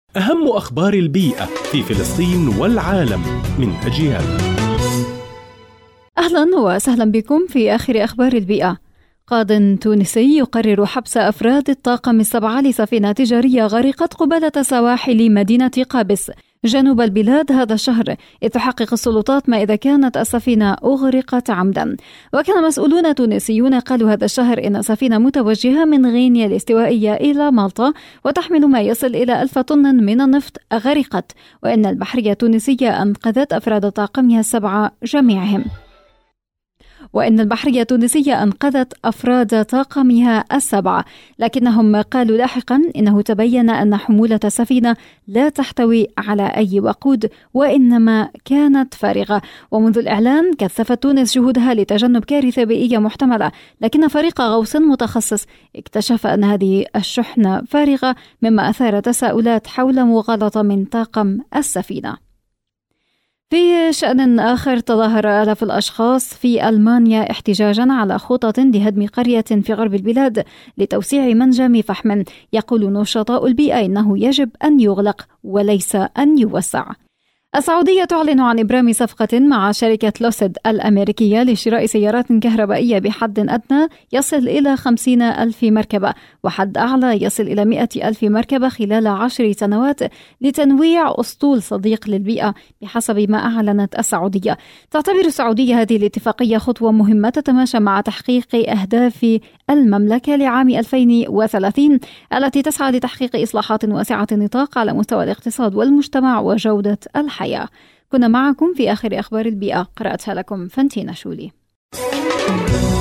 أهم أخبار البيئة في فلسطين والعالم من أجيال. أهلا وسهلا بكم في آخر أخبار البيئة. قاض تونسي يقرر حبس أفراد الطاقم 7 لسفينة تجارية غرقت قبالة سواحل مدينة قابس جنوب البلاد هذا الشهر، إذ تحقق السلطات ما إذا كانت السفينة أغرقت عمدا. وكان مسؤولون تونسيون قالوا هذا الشهر إن سفينة متوجهة من غينيا الاستوائية إلى مالطا وتحمل ما يصل إلى 1000 طن من النفط غرقت، وإن البحرية التونسية أنقذت أفراد طاقمها 7 جميعهم. ال7، لكنهم قالوا لاحقا إنه تبين أن حمولة السفينة لا تحتوي على أي وقود وإنما كانت فارغة. ومنذ الإعلان كثفت تونس جهودها لتجنب كارثة بيئية محتملة، لكن فريق غوص متخصص اكتشف أن هذه الشحنة فارغة، مما أثار تساؤلات حول مغالطة من طاقم السفينة. في شأن آخر، تظاهر آلاف الأشخاص في ألمانيا احتجاجا على خطط لهدم قرية في غرب البلاد لتوسيع منجم فحم. يقول نشطاء البيئة إنه يجب أن يغلق وليس أن يوسع. السعودية تعلن عن إبرام صفقة مع شركة لوسيد الأمريكية لشراء سيارات كهربائية بحد أدنى يصل إلى 50,000 مركبة وحد أعلى يصل إلى 100,000 مركبة خلال 10 سنوات لتنويع أسطول صديق للبيئة بحسب ما أعلنت السعودية. تعتبر السعودية هذه الاتفاقية خطوة مهمة تتماشى مع تحقيق أهداف المملكة لعام 2030 التي تسعى لتحقيق إصلاحات واسعة النطاق على مستوى الاقتصاد والمجتمع وجودة الحياة. كنا معكم في آخر أخبار البيئة، قرأتها لكم فانتينا شولي.